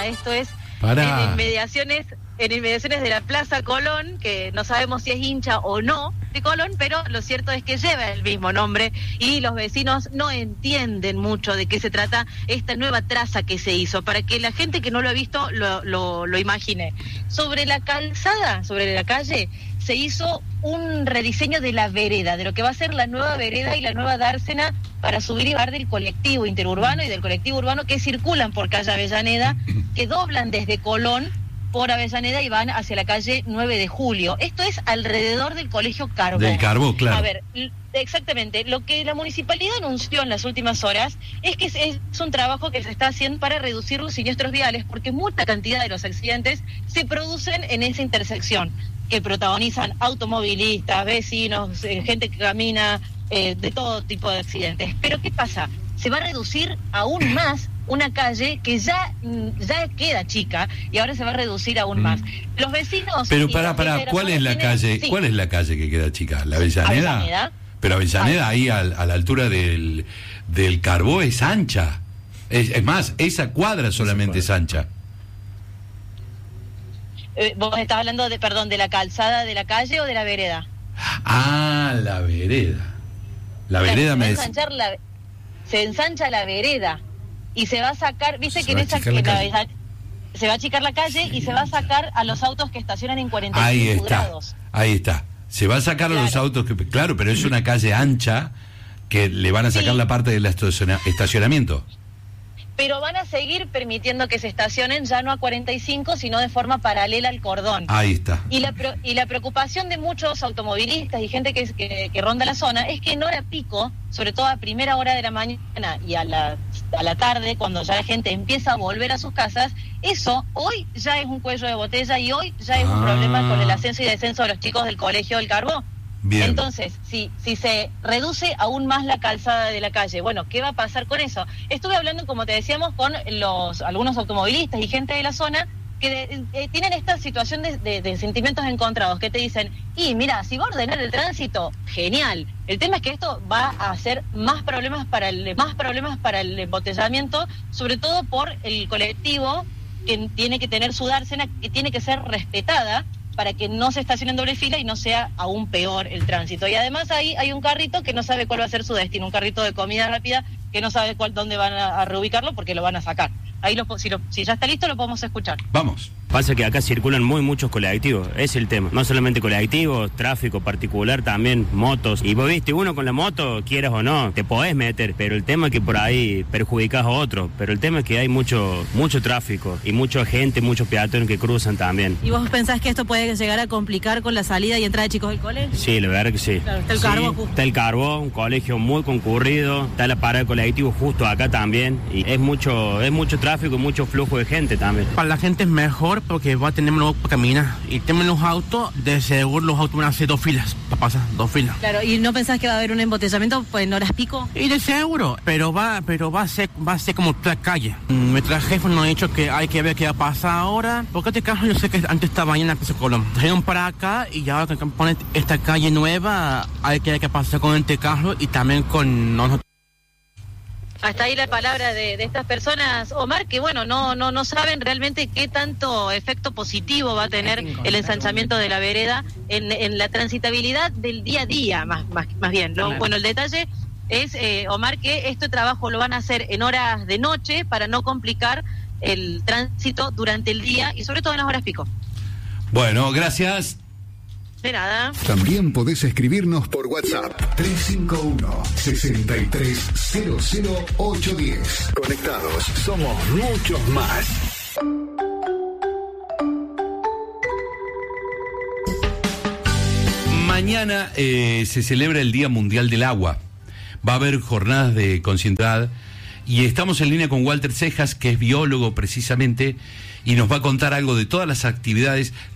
Esto es Pará. en inmediaciones de la Plaza Colón, que no sabemos si es hincha o no de Colón, pero lo cierto es que lleva el mismo nombre y los vecinos no entienden mucho de qué se trata esta nueva traza que se hizo, para que la gente que no lo ha visto lo imagine. Sobre la calzada, sobre la calle, se hizo un rediseño de la vereda, de lo que va a ser la nueva vereda y la nueva dársena para subir y bajar del colectivo interurbano y del colectivo urbano que circulan por calle Avellaneda, que doblan desde Colón por Avellaneda y van hacia la calle 9 de Julio. Esto es alrededor del Colegio Carbó. Del Carbó, claro. A ver, exactamente. Lo que la municipalidad anunció en las últimas horas es que es un trabajo que se está haciendo para reducir los siniestros viales, porque mucha cantidad de los accidentes se producen en esa intersección, que protagonizan automovilistas, vecinos, gente que camina, de todo tipo de accidentes. Pero ¿qué pasa? Se va a reducir aún más una calle que ya queda chica y ahora se va a reducir aún más. Los vecinos... Pero para, ¿cuál es la calle? Sí. ¿Cuál es la calle que queda chica? ¿La Avellaneda? ¿Avellaneda? Pero Avellaneda ahí a la altura del Carbó es ancha. Es más, esa cuadra solamente es ancha. ¿Vos estás hablando de la calzada de la calle o de la vereda? Ah, la vereda. La vereda me decía. Se ensancha la vereda y se va a sacar, viste que en esa se va a achicar la calle y se va a sacar a los autos que estacionan en 45 grados. Ahí está. Se va a sacar a los autos claro, pero es una calle ancha que le van a sacar la parte del estacionamiento. Pero van a seguir permitiendo que se estacionen ya no a 45, sino de forma paralela al cordón. Ahí está. Y la preocupación de muchos automovilistas y gente que ronda la zona es que en hora pico, sobre todo a primera hora de la mañana y a la tarde, cuando ya la gente empieza a volver a sus casas, eso hoy ya es un cuello de botella y hoy ya es un problema con el ascenso y descenso de los chicos del Colegio del Carbó. Bien. Entonces, si se reduce aún más la calzada de la calle, bueno, ¿qué va a pasar con eso? Estuve hablando, como te decíamos, con algunos automovilistas y gente de la zona que tienen esta situación de sentimientos encontrados, que te dicen, mira, si va a ordenar el tránsito, genial. El tema es que esto va a hacer más problemas para el embotellamiento, sobre todo por el colectivo que tiene que tener su dársena, que tiene que ser respetada, para que no se estacione en doble fila y no sea aún peor el tránsito. Y además ahí hay un carrito que no sabe cuál va a ser su destino, un carrito de comida rápida que no sabe dónde van a reubicarlo porque lo van a sacar. Ahí si ya está listo lo podemos escuchar. Vamos. Pasa que acá circulan muchos colectivos, es el tema. No solamente colectivos, tráfico particular, también motos. Y vos viste, uno con la moto, quieras o no, te podés meter, pero el tema es que por ahí perjudicás a otros. Pero el tema es que hay mucho tráfico y mucha gente, muchos peatones que cruzan también. ¿Y vos pensás que esto puede llegar a complicar con la salida y entrada de chicos del cole? Sí, la verdad que sí. Claro, está el Carbó justo. Está el Carbó, un colegio muy concurrido, está la parada de colectivo justo acá también. Y es mucho tráfico y mucho flujo de gente también. Para la gente es mejor porque va a tener menos para caminar. Y temen los autos, de seguro los autos van a hacer 2 filas, para pasar 2 filas. Claro, ¿y no pensás que va a haber un embotellamiento pues, en horas pico? Y de seguro, pero va a ser como toda la calle. Nuestra jefa nos ha dicho que hay que ver qué va a pasar ahora, porque este caso yo sé que antes estaba ahí en la Plaza Colón. Trajeron para acá y ahora que ponen esta calle nueva, hay que ver qué pasa con este caso y también con nosotros. Hasta ahí la palabra de estas personas, Omar, que bueno, no saben realmente qué tanto efecto positivo va a tener el ensanchamiento de la vereda en la transitabilidad del día a día, más bien. Bueno, el detalle es, Omar, que este trabajo lo van a hacer en horas de noche para no complicar el tránsito durante el día y sobre todo en las horas pico. Bueno, gracias. De nada. También podés escribirnos por WhatsApp 351-6300-810. Conectados, somos muchos más. Mañana se celebra el Día Mundial del Agua. Va a haber jornadas de concientidad y estamos en línea con Walter Cejas, que es biólogo precisamente, y nos va a contar algo de todas las actividades